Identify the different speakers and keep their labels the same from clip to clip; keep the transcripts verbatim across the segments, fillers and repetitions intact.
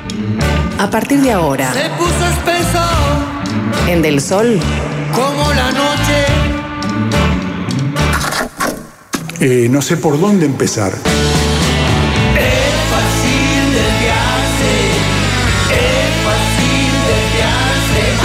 Speaker 1: A partir de ahora,
Speaker 2: se puso espeso
Speaker 1: en Del Sol,
Speaker 2: como la noche.
Speaker 3: Eh, no sé por dónde empezar.
Speaker 2: Es fácil desviarse, es fácil desviarse.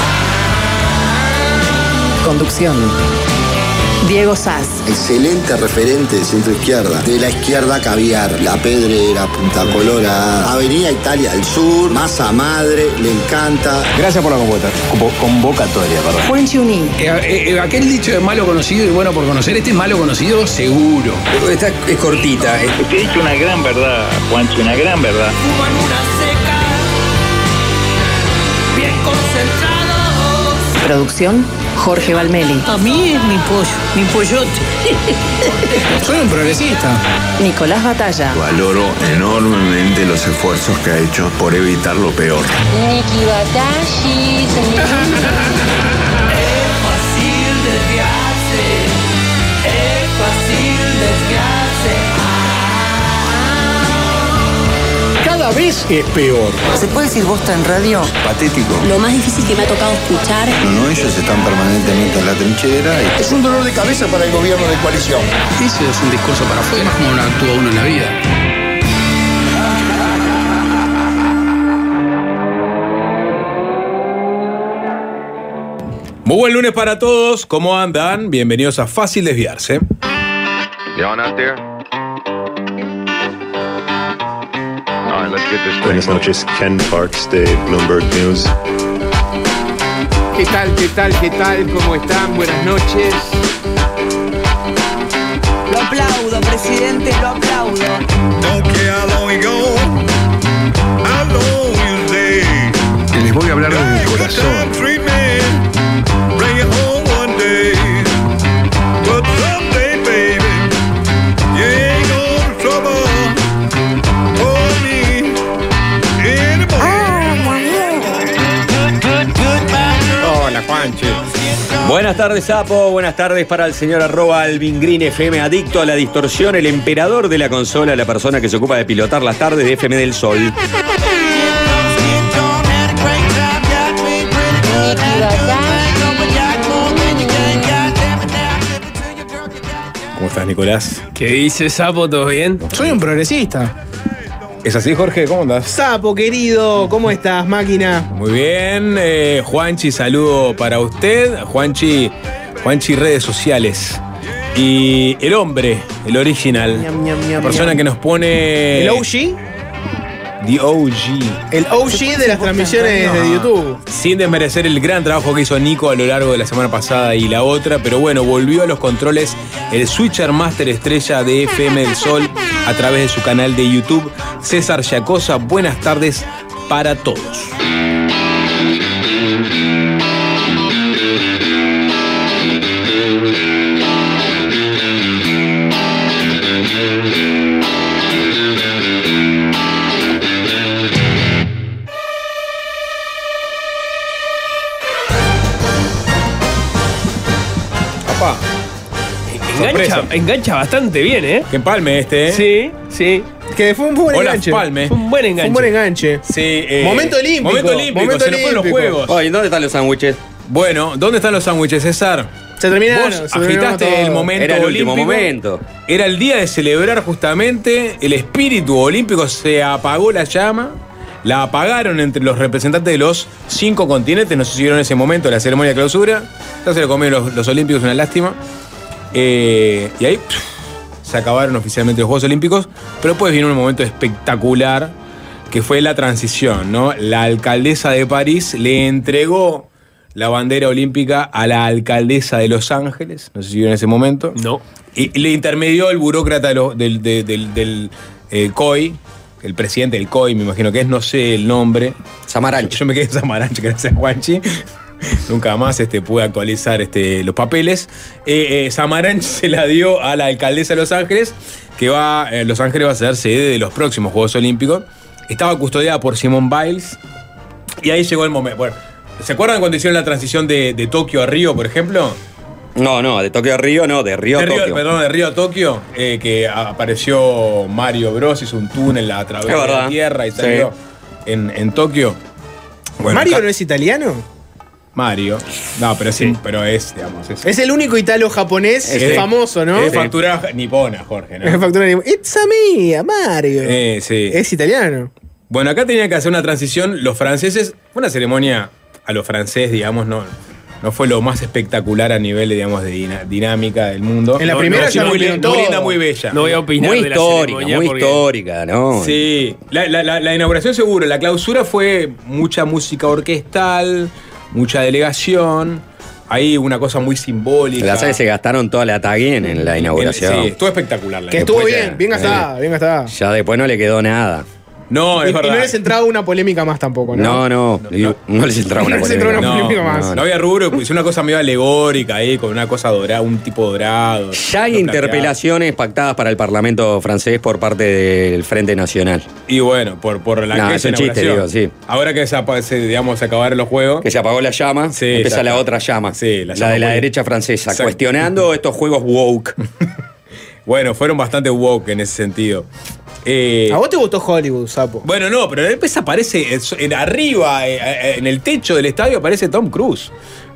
Speaker 2: Ah.
Speaker 1: Conducción: Diego Sass.
Speaker 4: Excelente referente de centro izquierda. De la izquierda Caviar, La Pedrera, Punta Colorada, Avenida Italia del Sur, Masa Madre, le encanta.
Speaker 5: Gracias por la convocatoria, convocatoria perdón.
Speaker 1: Juan Chiuní.
Speaker 6: Eh, eh, aquel dicho de malo conocido y bueno por conocer, este es malo conocido seguro.
Speaker 5: Esta es cortita.
Speaker 7: Es que he dicho una gran verdad, Juancho, una gran verdad.
Speaker 2: Fuman una seca, bien concentrados.
Speaker 1: Producción: Jorge Valmeli.
Speaker 8: A mí es mi pollo, mi pollote.
Speaker 6: Soy un progresista.
Speaker 1: Nicolás Batalla.
Speaker 9: Valoro enormemente los esfuerzos que ha hecho por evitar lo peor.
Speaker 10: Niki Batashi, señor.
Speaker 2: Es fácil desviarse, es fácil desviarse.
Speaker 3: Cada vez es peor.
Speaker 8: ¿Se puede decir bosta en radio?
Speaker 9: Patético.
Speaker 10: Lo más difícil que me ha tocado escuchar.
Speaker 4: No, no, ellos están permanentemente en la trinchera. Y...
Speaker 5: Es un dolor de cabeza para el gobierno de coalición.
Speaker 6: Ese es un discurso para afuera, como no actúa uno en la vida.
Speaker 11: Muy buen lunes para todos, ¿cómo andan? Bienvenidos a Fácil Desviarse.
Speaker 9: Y'all out there? All right, let's get this
Speaker 12: Buenas noches, Ken Parks de Bloomberg News.
Speaker 13: ¿Qué tal, qué tal, qué tal? ¿Cómo están? Buenas noches.
Speaker 8: Lo aplaudo, presidente, lo aplaudo.
Speaker 12: Les voy a hablar desde el corazón.
Speaker 13: Hola, Juanchi.
Speaker 5: Buenas tardes, Sapo. Buenas tardes para el señor arroba Alvin Green F M, adicto a la distorsión, el emperador de la consola, la persona que se ocupa de pilotar las tardes de F M del Sol.
Speaker 11: ¿Cómo estás, Nicolás?
Speaker 13: ¿Qué dice, Sapo? ¿Todo bien?
Speaker 6: Soy un progresista.
Speaker 11: ¿Es así, Jorge? ¿Cómo andás?
Speaker 13: Sapo, querido, ¿cómo estás, máquina?
Speaker 11: Muy bien. Eh, Juanchi, saludo para usted. Juanchi, Juanchi, redes sociales. Y el hombre, el original.
Speaker 13: Ñam, ñam, ñam,
Speaker 11: la persona
Speaker 13: ñam.
Speaker 11: que nos pone...
Speaker 13: ¿El O G?
Speaker 11: The O G.
Speaker 13: El O G de las transmisiones de YouTube.
Speaker 11: Sin desmerecer el gran trabajo que hizo Nico a lo largo de la semana pasada y la otra, pero bueno, volvió a los controles el Switcher Master estrella de F M del Sol a través de su canal de YouTube, César Yacosa. Buenas tardes para todos.
Speaker 13: Engancha, engancha bastante bien, ¿eh?
Speaker 11: Que empalme este, ¿eh?
Speaker 13: Sí, sí. Que fue un buen
Speaker 11: Hola,
Speaker 13: enganche.
Speaker 11: Palme.
Speaker 13: Fue un buen enganche. Fue un buen enganche.
Speaker 11: Sí, eh,
Speaker 13: Momento olímpico.
Speaker 11: Momento olímpico.
Speaker 13: Momento
Speaker 11: se nos fueron los
Speaker 13: olímpico.
Speaker 11: juegos.
Speaker 5: Oye, ¿dónde están los sándwiches?
Speaker 11: Bueno, ¿dónde están los sándwiches, César?
Speaker 13: Se terminaron.
Speaker 11: Vos
Speaker 13: se terminaron
Speaker 11: agitaste
Speaker 13: todo.
Speaker 11: el momento
Speaker 5: Era el
Speaker 11: olímpico.
Speaker 5: último momento.
Speaker 11: Era el día de celebrar justamente el espíritu olímpico. Se apagó la llama. La apagaron entre los representantes de los cinco continentes. No sé si vieron ese momento de la ceremonia de clausura. Ya se lo comieron los, los olímpicos, una lástima. Eh, y ahí pff, se acabaron oficialmente los Juegos Olímpicos. Pero después vino un momento espectacular que fue la transición, ¿no? La alcaldesa de París le entregó la bandera olímpica a la alcaldesa de Los Ángeles. No sé si vieron ese momento.
Speaker 13: No.
Speaker 11: Y le intermedió el burócrata de lo- del, del, del, del eh, C O I, el presidente del C O I, me imagino que es, no sé el nombre.
Speaker 5: Samaranch.
Speaker 11: Yo me quedé en Samaranch, gracias, Juanchi. Nunca más este, pude actualizar este, los papeles. Eh, eh, Samaranch se la dio a la alcaldesa de Los Ángeles, que va, eh, Los Ángeles va a ser sede de los próximos Juegos Olímpicos. Estaba custodiada por Simone Biles. Y ahí llegó el momento. Bueno, ¿se acuerdan cuando hicieron la transición de, de Tokio a Río, por ejemplo?
Speaker 5: No, no, de Tokio a Río, no, de Río a
Speaker 11: De Río,
Speaker 5: Tokio.
Speaker 11: perdón, de Río a Tokio, eh, que apareció Mario Bros, hizo un túnel a través
Speaker 5: Es
Speaker 11: de la
Speaker 5: verdad.
Speaker 11: tierra y
Speaker 5: Sí.
Speaker 11: salió en, en Tokio. Bueno,
Speaker 14: ¿Mario
Speaker 11: acá-
Speaker 14: no es italiano?
Speaker 11: Mario. No, pero sí, pero es, digamos, es.
Speaker 14: Es el único italo-japonés
Speaker 11: Es-
Speaker 14: famoso, ¿no?
Speaker 11: Es factura nipona, Jorge, ¿no?
Speaker 14: Es factura de- It's a me, Mario.
Speaker 11: Eh, sí.
Speaker 14: Es italiano.
Speaker 11: Bueno, acá tenían que hacer una transición los franceses. Fue una ceremonia a lo francés, digamos, no, no fue lo más espectacular a nivel, digamos, de dina- dinámica del mundo.
Speaker 14: En la
Speaker 11: No,
Speaker 14: primera
Speaker 11: no,
Speaker 14: ya
Speaker 11: sí, muy,
Speaker 14: rompieron
Speaker 11: linda, muy
Speaker 14: todo.
Speaker 11: linda, muy bella.
Speaker 15: No voy a opinar
Speaker 5: Muy
Speaker 15: de la
Speaker 5: histórica,
Speaker 15: ceremonia
Speaker 5: muy
Speaker 15: porque-
Speaker 5: histórica, ¿no?
Speaker 11: Sí, la, la- la- la inauguración seguro. La clausura fue mucha música orquestal, mucha delegación. Ahí una cosa muy simbólica.
Speaker 5: La sabe se gastaron toda la taguen en la inauguración.
Speaker 11: Sí, estuvo espectacular. La
Speaker 14: Que estuvo
Speaker 5: Después
Speaker 14: bien,
Speaker 5: ya-
Speaker 14: bien gastada,
Speaker 5: eh,
Speaker 14: bien gastada.
Speaker 5: Ya después no le quedó nada.
Speaker 11: No,
Speaker 14: Y,
Speaker 11: es
Speaker 14: y no
Speaker 11: verdad.
Speaker 14: les entraba una polémica más tampoco, ¿no?
Speaker 5: No, no, no, no les entraba una
Speaker 14: No les entraba
Speaker 5: polémica.
Speaker 14: una polémica
Speaker 11: no,
Speaker 14: más.
Speaker 11: no había rubro, pues, una cosa medio alegórica ahí, con una cosa dorada, un tipo dorado.
Speaker 5: Ya hay
Speaker 11: no
Speaker 5: interpelaciones pactadas para el Parlamento francés por parte del Frente Nacional.
Speaker 11: Y bueno, por, por la
Speaker 5: No,
Speaker 11: aquella
Speaker 5: es un chiste,
Speaker 11: inauguración.
Speaker 5: digo, sí.
Speaker 11: Ahora que se, se, digamos, se acabaron los juegos.
Speaker 5: Que se apagó la llama,
Speaker 11: Sí,
Speaker 5: empieza
Speaker 11: ya
Speaker 5: la
Speaker 11: está.
Speaker 5: otra llama.
Speaker 11: Sí, la
Speaker 5: la,
Speaker 11: llama
Speaker 5: de la
Speaker 11: muy-
Speaker 5: derecha francesa,
Speaker 11: Exacto.
Speaker 5: cuestionando estos juegos woke.
Speaker 11: Bueno, fueron bastante woke en ese sentido. Eh,
Speaker 14: ¿A vos te gustó Hollywood, sapo?
Speaker 11: bueno, no, pero después aparece en, en arriba, eh, eh, en el techo del estadio, aparece Tom Cruise.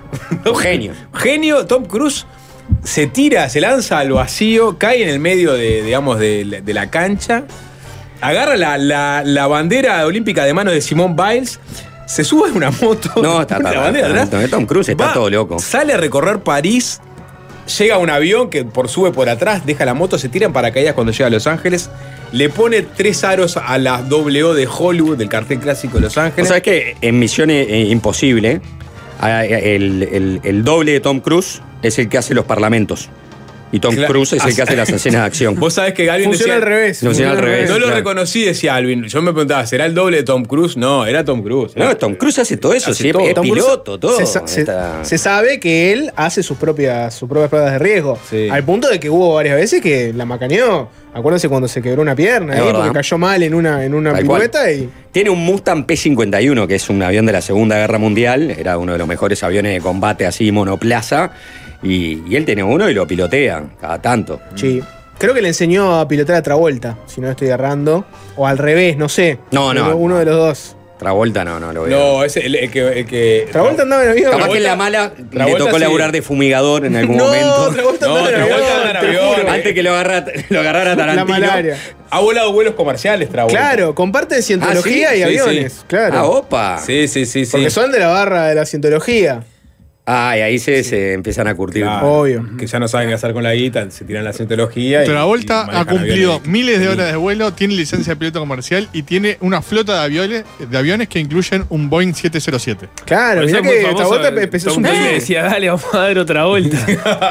Speaker 5: Un genio.
Speaker 11: Genio, Tom Cruise se tira, se lanza al vacío, cae en el medio de, digamos, de, la- de la cancha, agarra la, la- la bandera olímpica de mano de Simone Biles, se sube a una moto.
Speaker 5: No, está,
Speaker 11: pone
Speaker 5: está,
Speaker 11: la bandera
Speaker 5: está,
Speaker 11: atrás,
Speaker 5: está, Tom Cruise está
Speaker 11: va,
Speaker 5: todo loco.
Speaker 11: Sale a recorrer París, llega a un avión que por sube por atrás, deja la moto, se tira en paracaídas cuando llega a Los Ángeles, le pone tres aros a la doble O de Hollywood, del cartel clásico de Los
Speaker 5: ¿Vos
Speaker 11: Ángeles.
Speaker 5: sabés que en Misión eh, Imposible, a- el, el- el doble de Tom Cruise es el que hace los parlamentos? Y Tom
Speaker 11: Claro.
Speaker 5: Cruise es el que hace las escenas de acción.
Speaker 11: Vos sabés que Alvin
Speaker 14: Funciona
Speaker 11: decía,
Speaker 14: al revés.
Speaker 5: Funciona al revés.
Speaker 11: No lo
Speaker 5: claro.
Speaker 11: reconocí, decía Alvin. Yo me preguntaba, ¿será el doble de Tom Cruise? No, era Tom Cruise.
Speaker 5: No, Tom Cruise hace todo eso,
Speaker 11: Hace
Speaker 5: sí,
Speaker 11: todo.
Speaker 5: es
Speaker 14: Tom Cruise
Speaker 5: piloto, todo.
Speaker 14: Se, sa- se-
Speaker 5: Está-
Speaker 14: se sabe que él hace sus propias, sus propias pruebas de riesgo.
Speaker 11: Sí.
Speaker 14: Al punto de que hubo varias veces que la macaneó. Acuérdense cuando se quebró una pierna
Speaker 5: Es
Speaker 14: ahí,
Speaker 5: verdad.
Speaker 14: porque cayó mal en una, en una
Speaker 5: Tal cual.
Speaker 14: pirueta y.
Speaker 5: Tiene un Mustang P cincuenta y uno, que es un avión de la Segunda Guerra Mundial. Era uno de los mejores aviones de combate así, monoplaza. Y, y él tiene uno y lo pilotea cada tanto.
Speaker 14: Sí. Creo que le enseñó a pilotar a Travolta, si no estoy errando. O al revés, no sé.
Speaker 5: No, no.
Speaker 14: Uno, uno de los dos.
Speaker 5: Travolta no, no lo veo.
Speaker 11: No, es el, el que, el que.
Speaker 14: Travolta andaba en avión.
Speaker 5: Capaz que en la mala le
Speaker 11: Travolta
Speaker 5: tocó
Speaker 11: sí.
Speaker 5: laburar de fumigador en algún
Speaker 14: No,
Speaker 5: momento.
Speaker 14: Travolta
Speaker 11: No,
Speaker 14: andaba en
Speaker 11: Travolta
Speaker 14: avión.
Speaker 11: andaba en
Speaker 14: te
Speaker 11: avión.
Speaker 14: juro.
Speaker 5: Antes que lo agarrara, lo agarrara Tarantino.
Speaker 14: La malaria.
Speaker 11: Ha volado vuelos comerciales, Travolta.
Speaker 14: Claro, comparte cientología
Speaker 5: Ah, ¿sí?
Speaker 14: y
Speaker 11: Sí,
Speaker 14: aviones.
Speaker 11: sí.
Speaker 14: Claro.
Speaker 5: Ah, opa.
Speaker 11: Sí, sí, sí, sí.
Speaker 14: Porque son de la barra de la cientología.
Speaker 5: Ah, y ahí se, se empiezan a curtir.
Speaker 11: Claro,
Speaker 14: Obvio.
Speaker 11: Que ya no saben qué hacer con la guita, se tiran la cientología. y-
Speaker 16: Travolta
Speaker 11: y
Speaker 16: ha
Speaker 11: manejan
Speaker 16: cumplido
Speaker 11: aviones.
Speaker 16: miles de horas de vuelo, tiene licencia de piloto comercial y tiene una flota de aviones, de aviones que incluyen un Boeing siete cero siete.
Speaker 14: Claro,
Speaker 15: Por eso
Speaker 14: mirá
Speaker 15: es muy
Speaker 14: que
Speaker 15: famoso,
Speaker 14: Travolta
Speaker 15: eh,
Speaker 14: empezó
Speaker 15: Tom
Speaker 14: un
Speaker 15: Cruise le decía, dale, vamos a dar otra vuelta.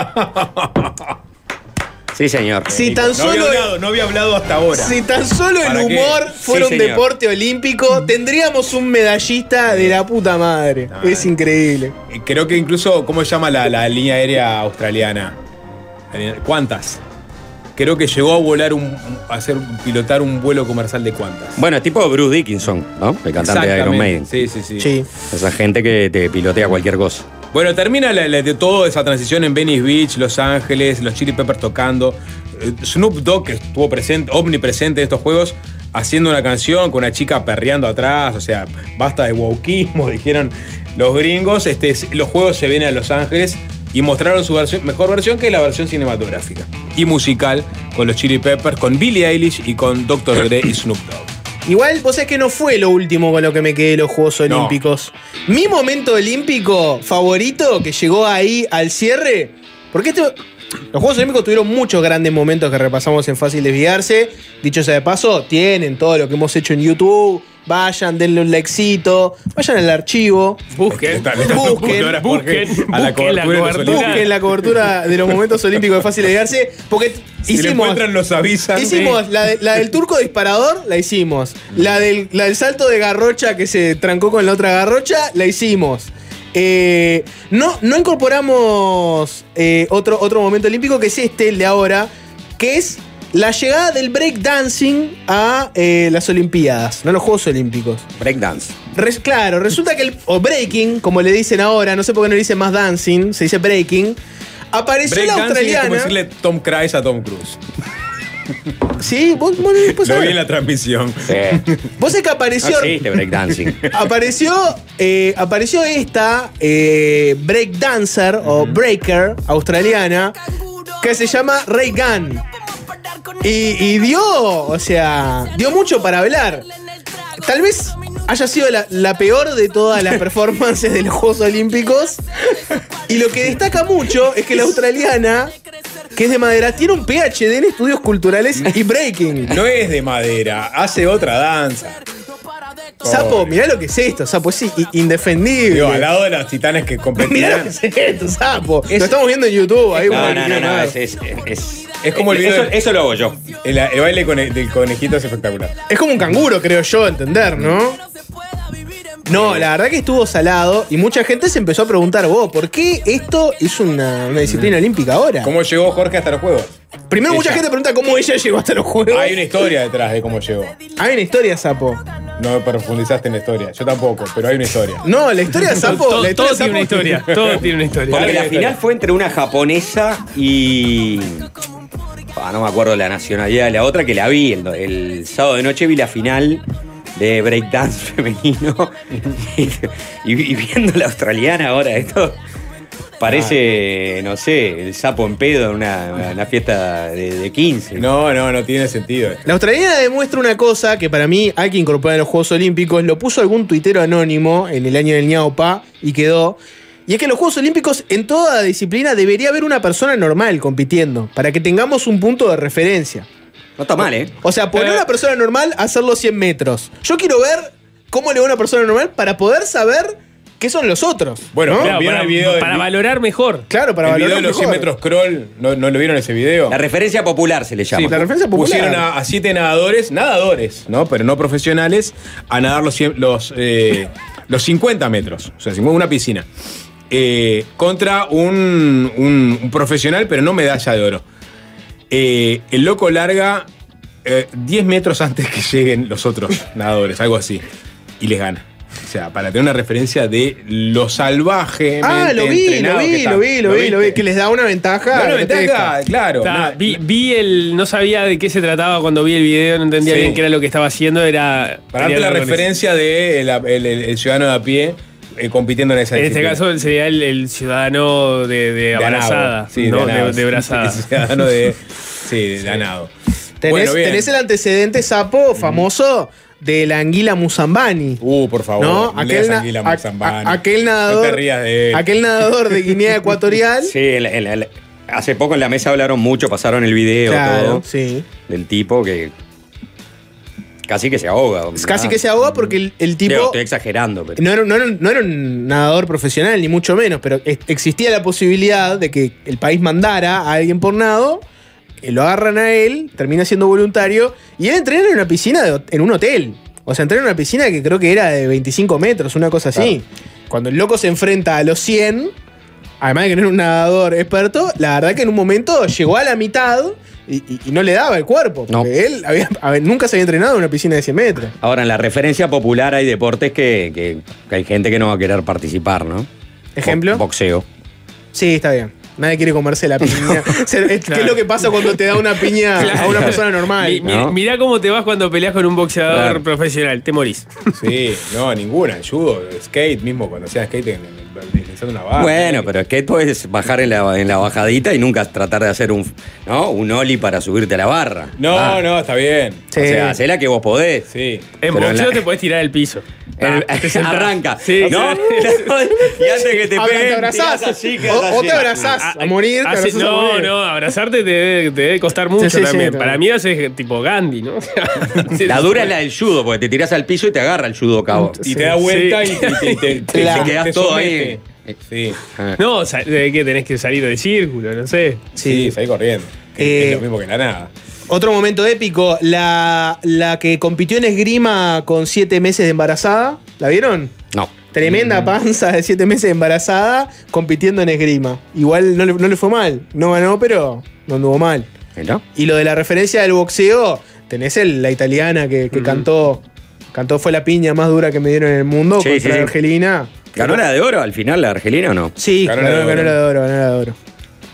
Speaker 5: Sí, señor.
Speaker 14: Si tan
Speaker 11: No había,
Speaker 14: solo.
Speaker 11: hablado, no había hablado hasta ahora.
Speaker 14: Si tan solo el
Speaker 11: ¿Para qué?
Speaker 14: humor fuera
Speaker 5: Sí,
Speaker 14: un
Speaker 5: señor.
Speaker 14: deporte olímpico, tendríamos un medallista de la puta madre.
Speaker 11: Ah.
Speaker 14: Es increíble.
Speaker 11: Eh, Creo que incluso, ¿cómo se llama la, la línea aérea australiana? ¿Cuántas? Creo que llegó a volar un. a hacer pilotar un vuelo comercial de cuántas.
Speaker 5: Bueno, tipo Bruce Dickinson, ¿no? El cantante de Iron Maiden.
Speaker 11: Sí, sí, sí.
Speaker 14: Sí.
Speaker 5: Esa gente que te pilotea cualquier cosa.
Speaker 11: Bueno, termina la, la- de toda esa transición en Venice Beach, Los Ángeles, los Chili Peppers tocando. Eh, Snoop Dogg, que estuvo presente, omnipresente en estos juegos, haciendo una canción con una chica perreando atrás. O sea, basta de wokismo, dijeron los gringos. Este, los juegos se vienen a Los Ángeles y mostraron su versión, mejor versión, que es la versión cinematográfica y musical, con los Chili Peppers, con Billie Eilish y con doctor Dre y Snoop Dogg.
Speaker 14: Igual, vos sabés que no fue lo último con lo que me quedé de los Juegos
Speaker 11: No.
Speaker 14: Olímpicos. Mi momento olímpico favorito, que llegó ahí al cierre, porque este, los Juegos Olímpicos tuvieron muchos grandes momentos que repasamos en Fácil Desviarse. Dicho sea de paso, tienen todo lo que hemos hecho en YouTube. Vayan, denle un likecito, vayan al archivo.
Speaker 11: Busquen,
Speaker 14: busquen,
Speaker 11: ahora,
Speaker 15: busquen,
Speaker 11: Jorge, a la
Speaker 15: busquen la
Speaker 11: cobertura de los
Speaker 15: cobertura.
Speaker 11: Olímpicos.
Speaker 14: busquen la cobertura de los momentos olímpicos de Fácil Desviarse. Porque
Speaker 11: Si lo
Speaker 14: hicimos.
Speaker 11: encuentran, los avisan.
Speaker 14: Hicimos la, de- la del turco disparador, la hicimos. La del, la del salto de garrocha que se trancó con la otra garrocha, la hicimos. Eh, no, no incorporamos eh, otro, otro momento olímpico que es este, el de ahora, que es la llegada del breakdancing a eh, las Olimpiadas, no a los Juegos Olímpicos.
Speaker 5: Breakdance.
Speaker 14: Res- claro, resulta que el. O breaking, como le dicen ahora, no sé por qué no le dicen más dancing, se dice breaking. Apareció la
Speaker 11: Breakdancing es como
Speaker 14: australiana.
Speaker 11: decirle Tom Cruise a Tom Cruise.
Speaker 14: Sí, vos, vos, vos
Speaker 11: Lo
Speaker 14: sabés.
Speaker 11: vi en la transmisión.
Speaker 5: Sí.
Speaker 14: Vos sabés que apareció.
Speaker 5: No existe breakdancing.
Speaker 14: Apareció, eh, apareció esta eh, breakdancer o breaker australiana que se llama Ray Gunn. Y, y dio, o sea, dio mucho para hablar. Tal vez haya sido la, la peor de todas las performances de los Juegos Olímpicos. Y lo que destaca mucho es que la australiana, que es de madera, tiene un P H D en estudios culturales y breaking.
Speaker 11: No es de madera, hace otra danza.
Speaker 14: Sapo,
Speaker 11: Pobre.
Speaker 14: mirá lo que es esto, Sapo, es i- indefendible.
Speaker 11: Digo, al lado de las titanes que
Speaker 14: Mirá lo
Speaker 11: competían.
Speaker 14: que es esto, Sapo. Lo estamos viendo en YouTube. Ahí
Speaker 5: No,
Speaker 14: bueno,
Speaker 5: no,
Speaker 14: que
Speaker 5: no, no,
Speaker 14: nada.
Speaker 5: es, es, es,
Speaker 11: Es como el video
Speaker 5: eso,
Speaker 11: de-
Speaker 5: eso lo hago yo.
Speaker 11: El, el baile con el- del conejito es espectacular.
Speaker 14: Es como un canguro, creo yo, entender, ¿no? No, la verdad que estuvo salado y mucha gente se empezó a preguntar, vos, ¿por qué esto es una, una disciplina olímpica ahora?
Speaker 11: ¿Cómo llegó Jorge hasta los juegos?
Speaker 14: Primero mucha
Speaker 11: Ella.
Speaker 14: gente pregunta cómo ella llegó hasta los juegos.
Speaker 11: Hay una historia detrás de cómo llegó.
Speaker 14: Hay una historia, Sapo.
Speaker 11: No profundizaste en la historia. Yo tampoco, pero hay una historia.
Speaker 14: No, la historia de Sapo.
Speaker 15: Todo,
Speaker 14: la historia
Speaker 15: todo
Speaker 14: de
Speaker 15: tiene una
Speaker 14: Sapo-
Speaker 15: historia. Todo tiene una historia.
Speaker 5: Porque
Speaker 11: Dale,
Speaker 5: la
Speaker 11: dale.
Speaker 5: final fue entre una japonesa y. Ah, no me acuerdo la nacionalidad de la otra, que la vi. El, el sábado de noche vi la final de breakdance femenino. y, y viendo la australiana ahora, esto parece, no sé, el sapo en pedo en una, una fiesta de, de quince.
Speaker 11: No, no, no tiene sentido.
Speaker 14: La australiana demuestra una cosa que para mí hay que incorporar en los Juegos Olímpicos. Lo puso algún tuitero anónimo en el año del ñaupa y quedó. Y es que en los Juegos Olímpicos, en toda disciplina, debería haber una persona normal compitiendo, para que tengamos un punto de referencia.
Speaker 5: No está mal, ¿eh?
Speaker 14: O sea, poner a
Speaker 15: Eh.
Speaker 14: una persona normal a hacer los cien metros. Yo quiero ver cómo le va a una persona normal para poder saber qué son los otros.
Speaker 11: Bueno,
Speaker 14: ¿no?
Speaker 11: pero-
Speaker 15: Claro,
Speaker 11: ¿Vieron
Speaker 15: para,
Speaker 11: el video del-
Speaker 15: para valorar mejor.
Speaker 14: Claro, para
Speaker 11: el video de
Speaker 14: valorar
Speaker 11: los cien
Speaker 14: mejor.
Speaker 11: metros crawl, ¿no, ¿no lo vieron ese video?
Speaker 5: La referencia popular se le llama.
Speaker 11: Sí,
Speaker 14: la referencia popular.
Speaker 11: Pusieron a, a siete nadadores, nadadores, ¿no? Pero no profesionales, a nadar los, cien- los, eh, los cincuenta metros. O sea, una piscina. Eh, contra un, un- un profesional, pero no medalla de oro. Eh, el loco larga eh, diez metros antes que lleguen los otros nadadores, algo así. Y les gana. O sea, para tener una referencia de lo salvaje.
Speaker 14: Ah, lo vi, lo vi, lo vi, lo vi, lo vi. Que les da una ventaja.
Speaker 11: Da una
Speaker 14: grotesca.
Speaker 11: ventaja, claro.
Speaker 15: Está,
Speaker 11: na-
Speaker 15: vi, vi el. No sabía de qué se trataba cuando vi el video, no entendía
Speaker 11: Sí.
Speaker 15: bien qué era lo que estaba haciendo. Era.
Speaker 11: Para darte
Speaker 15: tenía
Speaker 11: la
Speaker 15: que ver con
Speaker 11: referencia de el, el- el- el ciudadano de a pie eh, compitiendo en esa
Speaker 15: eso. En este
Speaker 11: disciplina.
Speaker 15: caso sería el, el ciudadano de, de
Speaker 11: De
Speaker 15: abrazada.
Speaker 11: Anabo. Sí,
Speaker 15: ¿no?
Speaker 11: de, Anabo.
Speaker 15: de, de brazada.
Speaker 11: Sí, ciudadano de. Sí, de Anado.
Speaker 14: Tenés,
Speaker 11: Bueno, bien.
Speaker 14: tenés el antecedente, Sapo, famoso de la anguila Musambani.
Speaker 11: Uh, por favor.
Speaker 14: ¿No?
Speaker 11: no
Speaker 14: Aquel,
Speaker 11: leas
Speaker 14: na-
Speaker 11: Anguila
Speaker 14: a-
Speaker 11: Mozambani.
Speaker 14: a- aquel nadador.
Speaker 11: No te rías de él.
Speaker 14: Aquel nadador de Guinea Ecuatorial.
Speaker 5: Sí, el- el- el- hace poco en la mesa hablaron mucho, pasaron el video,
Speaker 14: Claro,
Speaker 5: todo,
Speaker 14: sí.
Speaker 5: del tipo que casi que se ahoga.
Speaker 14: Casi
Speaker 5: Ah,
Speaker 14: que se ahoga porque el, el tipo.
Speaker 5: digo, estoy exagerando, pero.
Speaker 14: No era, no era un- no era un nadador profesional, ni mucho menos, pero es- existía la posibilidad de que el país mandara a alguien por nado, eh, lo agarran a él, termina siendo voluntario, y él entrena en una piscina, de hot- en un hotel. O sea, entrena en una piscina que creo que era de veinticinco metros, una cosa así. Cuando el loco se enfrenta a los cien, además de que no era un nadador experto, la verdad que en un momento llegó a la mitad y, y- y no le daba el cuerpo. Porque
Speaker 5: No.
Speaker 14: él había- a ver, nunca se había entrenado en una piscina de cien metros.
Speaker 5: Ahora, en la referencia popular hay deportes que, que- que hay gente que no va a querer participar, ¿no?
Speaker 14: ¿Ejemplo?
Speaker 5: Bo- boxeo.
Speaker 14: Sí, está bien. Nadie quiere comerse la piña. O sea, es- ¿Qué es lo que pasa cuando te da una piña a una persona normal?
Speaker 15: Mi- mi-
Speaker 5: ¿no?
Speaker 15: Mirá cómo te vas cuando peleas con un boxeador
Speaker 5: Claro.
Speaker 15: profesional. Te morís.
Speaker 11: Sí, no, ninguna. Judo, skate mismo, cuando hacía skate en, en- deslizando una barra.
Speaker 5: Bueno, pero es que puedes bajar en la, en la bajadita y nunca tratar de hacer un, ¿no? un ollie para subirte a la barra.
Speaker 11: No,
Speaker 5: Ah,
Speaker 11: no, está bien.
Speaker 14: Sí.
Speaker 5: O sea, hacela que vos podés.
Speaker 11: Sí.
Speaker 15: En
Speaker 5: Pero en
Speaker 15: boxeo
Speaker 5: la-
Speaker 15: te podés tirar al piso.
Speaker 5: El-
Speaker 15: Ah, te sentás.
Speaker 5: arranca.
Speaker 15: Sí,
Speaker 5: ¿no?
Speaker 15: sí.
Speaker 5: Y antes que te
Speaker 14: Ah, te
Speaker 5: peguen,
Speaker 14: abrazás.
Speaker 5: tirás así, quedás
Speaker 14: O, o
Speaker 5: así.
Speaker 14: te abrazás
Speaker 15: Ah,
Speaker 14: a morir. te
Speaker 15: hace-
Speaker 14: abrazás a
Speaker 15: no,
Speaker 14: morir.
Speaker 15: no, abrazarte te debe, te debe costar mucho
Speaker 14: Sí, sí, sí,
Speaker 15: también.
Speaker 14: también.
Speaker 15: Para mí haces tipo Gandhi, ¿no? O sea,
Speaker 5: La dura es la del judo, porque te tirás al piso y te agarra el judo cabo.
Speaker 11: Y te da vuelta
Speaker 15: Sí.
Speaker 11: y te, te, te, te-
Speaker 14: Claro.
Speaker 11: te
Speaker 5: Quedás todo
Speaker 11: somete.
Speaker 5: ahí.
Speaker 11: Sí.
Speaker 5: Ah.
Speaker 15: No, sa- de que tenés que salir del círculo, no sé.
Speaker 11: Sí, salí corriendo.
Speaker 14: Eh,
Speaker 11: es lo mismo que la nada.
Speaker 14: Otro momento épico, la, la que compitió en esgrima con siete meses de embarazada. ¿La vieron?
Speaker 5: No.
Speaker 14: Tremenda panza de siete meses de embarazada compitiendo en esgrima. Igual no le, no le fue mal. No ganó, pero no anduvo mal.
Speaker 5: ¿No?
Speaker 14: Y lo de la referencia del boxeo, tenés el, la italiana que, que cantó. Cantó fue la piña más dura que me dieron en el mundo
Speaker 5: Sí,
Speaker 14: contra
Speaker 5: sí,
Speaker 14: la
Speaker 5: sí.
Speaker 14: Argelina.
Speaker 5: ¿Ganó la de oro al final, la argelina o no?
Speaker 14: Sí,
Speaker 11: Ganó
Speaker 14: ganó,
Speaker 11: la de
Speaker 14: ganó
Speaker 11: oro.
Speaker 14: la de oro, ganó la de oro.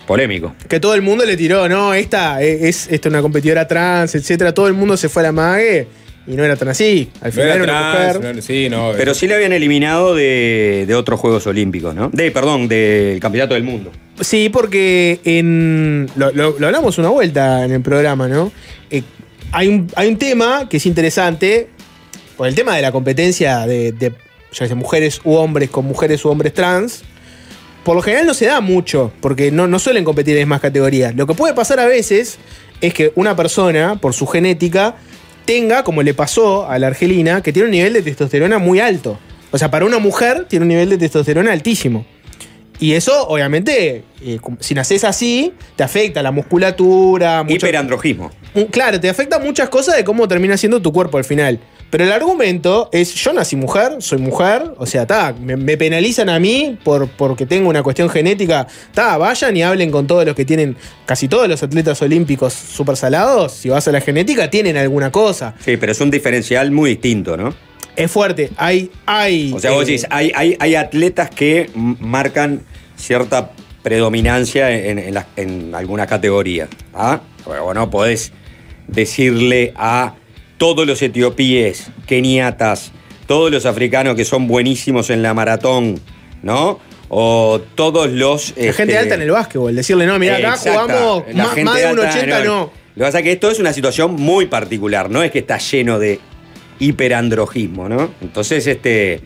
Speaker 5: Polémico.
Speaker 14: Que todo el mundo le tiró, ¿no? Esta es, esta es una competidora trans, etcétera. Todo el mundo se fue a la mague y no era tan así. Al final
Speaker 11: No
Speaker 14: era
Speaker 11: era
Speaker 14: una
Speaker 11: trans,
Speaker 14: mujer.
Speaker 11: no- sí, no.
Speaker 5: Pero sí le habían eliminado de, de otros Juegos Olímpicos, ¿no? De, perdón, del Campeonato del Mundo.
Speaker 14: Sí, porque en. Lo, lo- lo hablamos una vuelta en el programa, ¿no? Eh, hay, un, hay un tema que es interesante. Por el tema de la competencia de, de ya sea mujeres u hombres con mujeres u hombres trans. Por lo general no se da mucho, porque no, no suelen competir en más categorías. Lo que puede pasar a veces es que una persona, por su genética, tenga, como le pasó a la argelina, que tiene un nivel de testosterona muy alto. O sea, para una mujer tiene un nivel de testosterona altísimo. Y eso, obviamente, eh, como- si naces así, te afecta la musculatura. mucho-
Speaker 5: Hiperandrojismo.
Speaker 14: un- Claro, te afecta muchas cosas de cómo termina siendo tu cuerpo al final. Pero el argumento es, yo nací mujer, soy mujer, o sea, ta, me, me penalizan a mí por, porque tengo una cuestión genética. Ta, vayan y hablen con todos los que tienen, casi todos los atletas olímpicos super salados, si vas a la genética, tienen alguna cosa.
Speaker 5: Sí, pero es un diferencial muy distinto, ¿no?
Speaker 14: Es fuerte, hay... hay
Speaker 5: O sea, vos
Speaker 14: eh,
Speaker 5: decís, hay, hay, hay atletas que m- marcan cierta predominancia en, en, las- en algunas categorías. ¿Ah? Bueno, no podés decirle a todos los etiopíes, keniatas, todos los africanos que son buenísimos en la maratón, ¿no? O todos los...
Speaker 14: la gente alta en el básquetbol, decirle, no, mira, acá
Speaker 5: Exacto.
Speaker 14: jugamos
Speaker 5: La
Speaker 14: ma-
Speaker 5: gente
Speaker 14: más de un
Speaker 5: alta,
Speaker 14: ochenta, no.
Speaker 5: Lo que pasa es que esto es una situación muy particular, no es que está lleno de hiperandrojismo, ¿no? Entonces, este...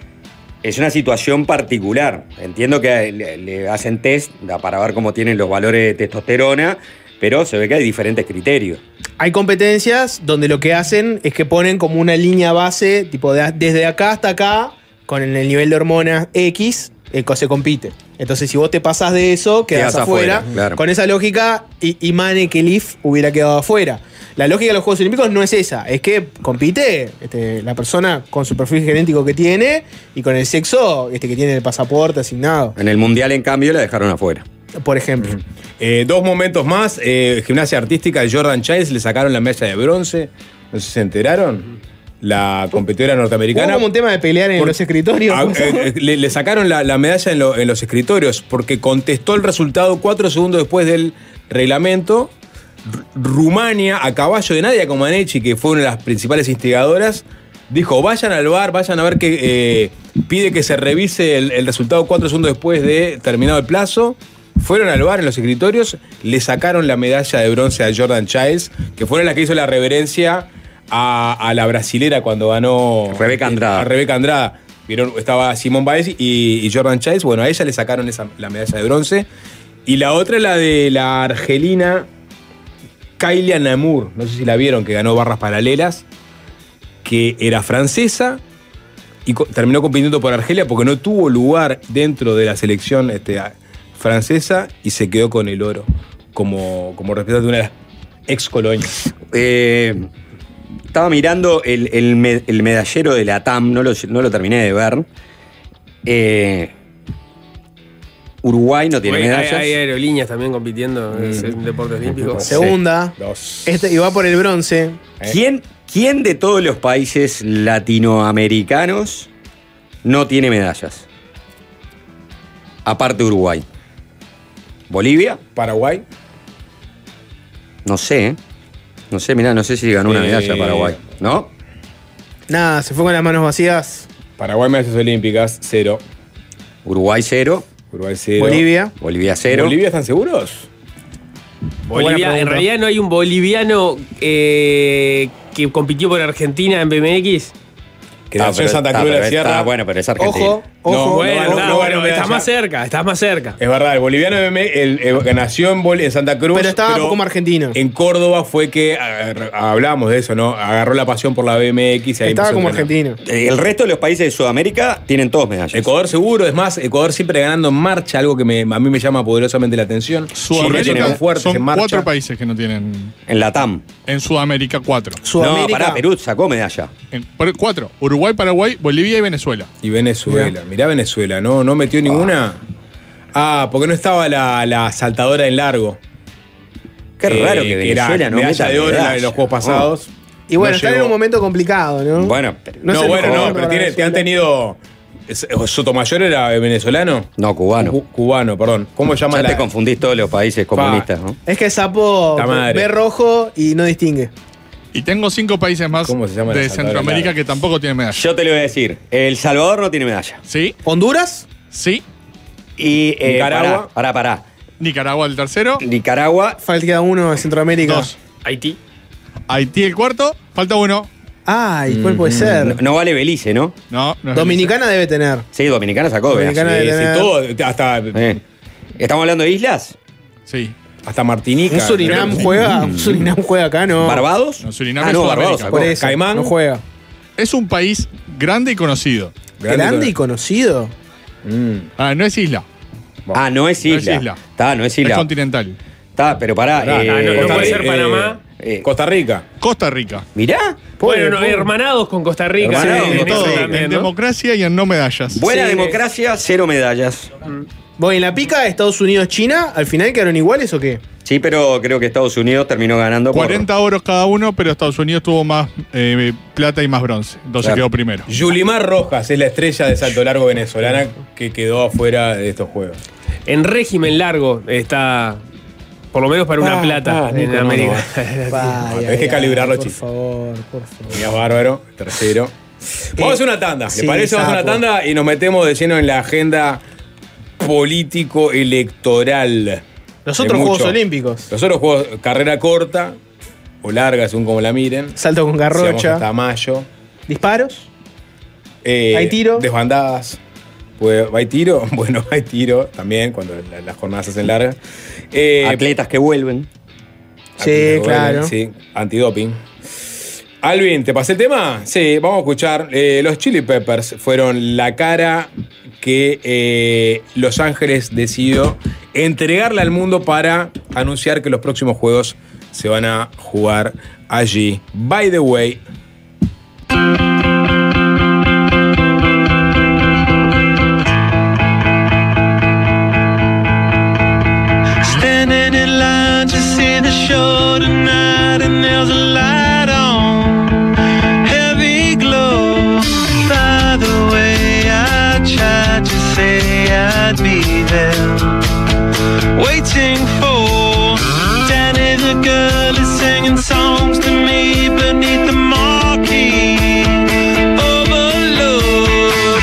Speaker 5: es una situación particular. Entiendo que le, le hacen test para ver cómo tienen los valores de testosterona, pero se ve que hay diferentes criterios.
Speaker 14: Hay competencias donde lo que hacen es que ponen como una línea base, tipo de- desde acá hasta acá, con el nivel de hormonas X, eh, co- se compite. Entonces, si vos te pasás de eso, quedás
Speaker 5: Quedás
Speaker 14: afuera.
Speaker 5: afuera, claro.
Speaker 14: Con esa lógica, I- Imane Kelif hubiera quedado afuera. La lógica de los Juegos Olímpicos no es esa, es que compite este, la persona con su perfil genético que tiene y con el sexo este, que tiene el pasaporte asignado,
Speaker 5: En el Mundial, en cambio, la dejaron afuera.
Speaker 14: por ejemplo.
Speaker 11: Eh, dos momentos más. Eh, gimnasia artística de Jordan Childs le sacaron la medalla de bronce. No sé si se enteraron. La competidora
Speaker 14: Hubo
Speaker 11: norteamericana.
Speaker 14: como un tema de pelear en
Speaker 11: Por-
Speaker 14: los escritorios.
Speaker 11: Ah, eh, eh, le, le sacaron la, la medalla en, lo- en los escritorios porque contestó el resultado cuatro segundos después del reglamento. R- Rumania, a caballo de Nadia Comaneci, que fue una de las principales instigadoras, dijo, vayan al bar, vayan a ver que eh, pide que se revise el, el resultado cuatro segundos después de terminado el plazo. Fueron al bar en los escritorios, le sacaron la medalla de bronce a Jordan Childs, que fueron las que hizo la reverencia a, a la brasilera cuando ganó
Speaker 5: Rebeca Andrada.
Speaker 11: a Rebeca Andrada. Vieron, estaba Simón Baez y, y Jordan Childs. Bueno, a ella le sacaron esa, la medalla de bronce. Y la otra es la de la argelina Kailia Namur. No sé si la vieron, que ganó barras paralelas. Que era francesa y co- terminó compitiendo por Argelia porque no tuvo lugar dentro de la selección este, a- francesa y se quedó con el oro como, como representante de una de las ex colonias.
Speaker 5: Eh, estaba mirando el, el me- el medallero de la T A M, no lo, no lo terminé de ver. Eh, Uruguay no tiene
Speaker 15: Hay,
Speaker 5: medallas.
Speaker 15: hay aerolíneas también compitiendo, es un deporte olímpico.
Speaker 14: Segunda. Este, y va por el bronce.
Speaker 5: ¿Quién, ¿Quién de todos los países latinoamericanos no tiene medallas? Aparte de Uruguay. ¿Bolivia?
Speaker 11: ¿Paraguay?
Speaker 5: No sé, ¿eh? No sé, mirá, no sé si ganó una
Speaker 11: Eh,
Speaker 5: medalla Paraguay. ¿No?
Speaker 14: Nada, se fue con las manos vacías.
Speaker 11: Paraguay medallas olímpicas, cero.
Speaker 5: Uruguay cero.
Speaker 11: Uruguay cero.
Speaker 14: Bolivia.
Speaker 5: Bolivia cero.
Speaker 11: ¿Bolivia están seguros?
Speaker 15: Bolivia, en
Speaker 14: pregunta.
Speaker 15: realidad no hay un boliviano eh, que compitió por Argentina en B M X.
Speaker 11: Que nació en Santa Cruz de la Sierra.
Speaker 5: Está, bueno, pero es Argentina.
Speaker 14: Ojo, ojo.
Speaker 11: No,
Speaker 15: bueno,
Speaker 11: no,
Speaker 15: está,
Speaker 11: no
Speaker 15: bueno,
Speaker 11: ganó medalla.
Speaker 15: estás más cerca, estás más cerca.
Speaker 11: Es verdad, el boliviano M M, el, el- nació en, Bol- en Santa Cruz.
Speaker 14: Pero estaba como argentino.
Speaker 11: En Córdoba fue que ah, hablábamos de eso, ¿no? Agarró la pasión por la B M X y ahí
Speaker 14: Estaba
Speaker 11: empezó a
Speaker 14: como
Speaker 11: entrenar.
Speaker 14: argentino.
Speaker 5: Eh, El resto de los países de Sudamérica tienen todos medallas.
Speaker 11: Ecuador seguro, es más, Ecuador siempre ganando en marcha, algo que me- a mí me llama poderosamente la atención. Chile tiene
Speaker 16: Sudamérica
Speaker 11: muy fuertes
Speaker 16: son
Speaker 11: en marcha.
Speaker 16: cuatro países que no tienen.
Speaker 5: En la T A M.
Speaker 16: En Sudamérica, cuatro.
Speaker 5: No,
Speaker 14: Sudamérica.
Speaker 5: pará, Perú sacó medalla.
Speaker 16: En- por- cuatro. Uruguay, Paraguay, Bolivia y Venezuela.
Speaker 11: Y Venezuela, mirá Venezuela, ¿no? ¿No metió ninguna? Ah, porque no estaba la, la saltadora en largo.
Speaker 5: Qué
Speaker 11: Eh,
Speaker 5: raro que
Speaker 11: era
Speaker 5: Venezuela no
Speaker 11: medalla
Speaker 5: meta
Speaker 11: de oro en la-
Speaker 5: medalla.
Speaker 11: en los Juegos pasados.
Speaker 14: Y bueno,
Speaker 11: No
Speaker 14: están en
Speaker 11: llegó.
Speaker 14: un momento complicado, ¿no?
Speaker 5: Bueno, pero
Speaker 14: No
Speaker 11: No,
Speaker 14: es el
Speaker 11: bueno,
Speaker 14: mejor
Speaker 11: no,
Speaker 14: para
Speaker 11: pero tiene- te han
Speaker 14: Venezuela.
Speaker 11: tenido ¿Es- ¿Sotomayor era venezolano?
Speaker 5: No, cubano.
Speaker 11: Cu- cubano, perdón. ¿Cómo se llama
Speaker 5: Ya
Speaker 11: la...?
Speaker 5: te confundís todos los países comunistas, ¿no?
Speaker 14: Es que Sapo
Speaker 11: Ta madre.
Speaker 14: ve rojo y no distingue.
Speaker 16: Y tengo cinco países más
Speaker 11: ¿Cómo se llama la
Speaker 16: de
Speaker 11: Salvador
Speaker 16: Centroamérica
Speaker 11: Lara?
Speaker 16: que tampoco tienen medalla.
Speaker 5: Yo te lo voy a decir. El Salvador no tiene medalla.
Speaker 16: ¿Sí?
Speaker 14: ¿Honduras?
Speaker 16: Sí.
Speaker 5: Y eh,
Speaker 11: Nicaragua.
Speaker 5: Pará, pará, pará.
Speaker 16: Nicaragua el tercero.
Speaker 5: Nicaragua.
Speaker 14: Falta uno de Centroamérica.
Speaker 16: Dos.
Speaker 15: Haití.
Speaker 16: Haití el cuarto. Falta uno.
Speaker 14: Ay, ¿cuál puede ser?
Speaker 5: No, no vale Belice, ¿no?
Speaker 16: No, no es
Speaker 14: Dominicana debe tener.
Speaker 5: Sí, Dominicana sacó.
Speaker 14: Dominicana
Speaker 5: ¿verdad?
Speaker 14: debe
Speaker 11: Sí,
Speaker 14: tener.
Speaker 11: todo, hasta,
Speaker 5: Eh. ¿Estamos hablando de islas?
Speaker 16: Sí.
Speaker 11: hasta Martinica.
Speaker 14: ¿Un Surinam
Speaker 11: Creo que-
Speaker 14: juega? ¿Un Surinam juega acá? No.
Speaker 5: ¿Barbados?
Speaker 16: No, Surinam
Speaker 5: Ah,
Speaker 16: es
Speaker 5: no,
Speaker 16: Sudamérica.
Speaker 5: Barbados sacó.
Speaker 14: Por eso,
Speaker 11: Caimán.
Speaker 14: no juega.
Speaker 16: Es un país grande y conocido.
Speaker 14: Grande y conocido.
Speaker 11: Mm.
Speaker 16: Ah, no es isla.
Speaker 5: Ah, no es
Speaker 16: No es
Speaker 5: isla.
Speaker 16: isla.
Speaker 5: Está, no es
Speaker 16: Es
Speaker 5: isla.
Speaker 16: continental.
Speaker 5: Está, pero pará.
Speaker 11: Pará,
Speaker 5: eh,
Speaker 15: no, no
Speaker 11: Costa
Speaker 15: puede
Speaker 11: Rica,
Speaker 15: ser Panamá.
Speaker 5: eh,
Speaker 11: Costa Rica.
Speaker 16: Costa Rica.
Speaker 5: mirá.
Speaker 15: Bueno, no,
Speaker 14: pobre.
Speaker 15: hermanados con Costa Rica.
Speaker 5: Hermanados
Speaker 15: en
Speaker 5: con
Speaker 15: eso
Speaker 16: Todo,
Speaker 15: también,
Speaker 16: en
Speaker 15: ¿no?
Speaker 16: democracia y en no medallas.
Speaker 5: Buena
Speaker 14: Sí.
Speaker 5: democracia, cero medallas.
Speaker 14: Bueno, en la pica Estados Unidos-China, ¿al final quedaron iguales o qué?
Speaker 5: Sí, pero creo que Estados Unidos terminó ganando por-
Speaker 16: cuarenta oros cada uno, pero Estados Unidos tuvo más eh, plata y más bronce. Entonces
Speaker 5: Claro.
Speaker 16: quedó primero.
Speaker 11: Yulimar Rojas es la estrella de salto largo venezolana que quedó afuera de estos juegos.
Speaker 15: En régimen largo está, por lo menos para una
Speaker 11: Ah,
Speaker 15: plata
Speaker 11: ah,
Speaker 15: en
Speaker 11: Nico, no,
Speaker 15: América.
Speaker 14: Vaya,
Speaker 11: Tenés que calibrarlo,
Speaker 14: por
Speaker 11: chicos.
Speaker 14: favor, por favor.
Speaker 11: Mirá, bárbaro, tercero. Vamos a hacer una tanda, ¿le
Speaker 14: sí,
Speaker 11: parece? Vamos a hacer una
Speaker 14: sapo.
Speaker 11: tanda y nos metemos de lleno en la agenda político-electoral.
Speaker 14: Los
Speaker 11: De
Speaker 14: otros
Speaker 11: mucho.
Speaker 14: Juegos Olímpicos.
Speaker 11: Los otros juegos, carrera corta o larga, según como la miren.
Speaker 14: Salto con
Speaker 11: Si vamos
Speaker 14: garrocha.
Speaker 11: hasta mayo.
Speaker 14: ¿Disparos?
Speaker 11: Eh,
Speaker 14: ¿Hay tiro?
Speaker 11: Desbandadas. Pues, ¿hay tiro? Bueno, hay tiro también, cuando la- las jornadas se hacen largas. Eh,
Speaker 5: atletas que vuelven.
Speaker 14: Sí,
Speaker 11: Antidoping,
Speaker 14: claro.
Speaker 11: Sí, antidoping. Alvin, ¿te pasé el tema? Sí, vamos a escuchar. Eh, los Chili Peppers fueron la cara que eh, Los Ángeles decidió entregarle al mundo para anunciar que los próximos juegos se van a jugar allí. By the way.
Speaker 2: Standing in line to see the show tonight, and there's a light on, heavy glow. By the way, I tried to say I'd be there, waiting for Danny the girl is singing songs to me beneath the marquee. Overload.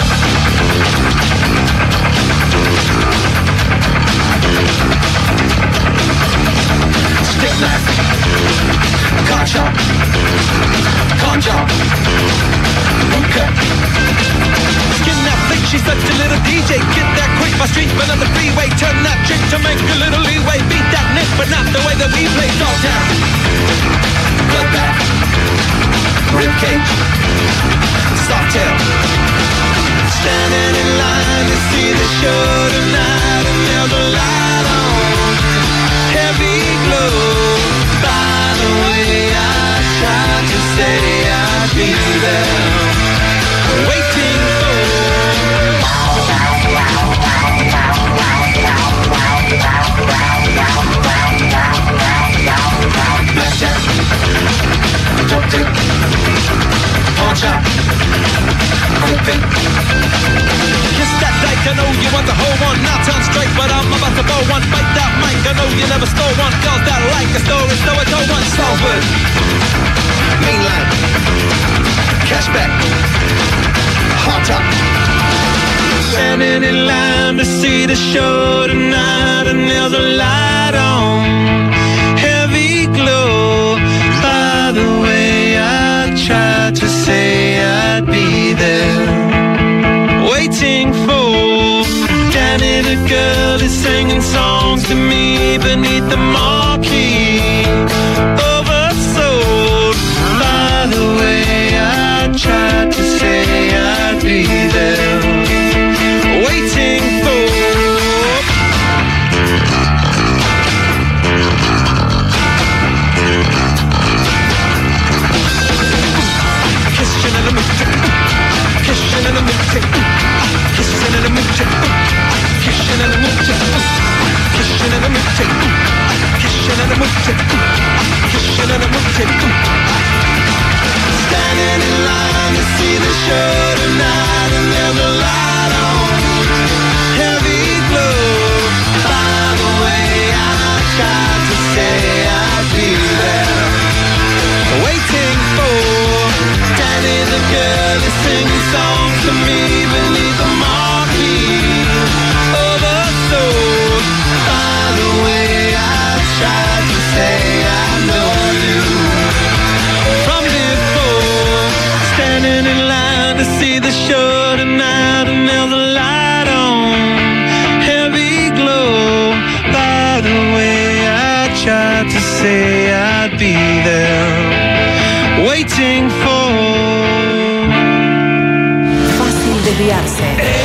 Speaker 2: Stick knife, car chop, con chop, okay. Skin that flick, she's such a little D J. Get that quick, my street, but on the freeway. Turn that chick to make a little leeway. Beat that nick, but not the way that we play. Dogtown, bloodbath, ribcage, softail. Standing in line to see the show tonight, and there's a light on, heavy glow. By the way, I tried to say I'd be there, waiting for. Blackjack, dope tick, pawn shop, quick pick. Kiss that dyke, I know you want the whole one. Now turn straight, but I'm about to blow one. Bite that mic, I know you never stole one. Girls that like a story, so I told one. Salford, mainline, cashback, hot top. Standing in line to see the show tonight, and there's a light on, heavy glow. By the way, I tried to say I'd be there, waiting for Danny the girl is singing songs to me beneath the marquee. Oversold. By the way, I tried to say I'd be there, waiting for. Kissing in a mood, kissing in a mood, kissing in a mood, kissing in a mood, kissing in a mood, kissing in a mood, kissing in a mood. Standing in line to see the show tonight, and there's a waiting for.
Speaker 1: Fácil desviarse.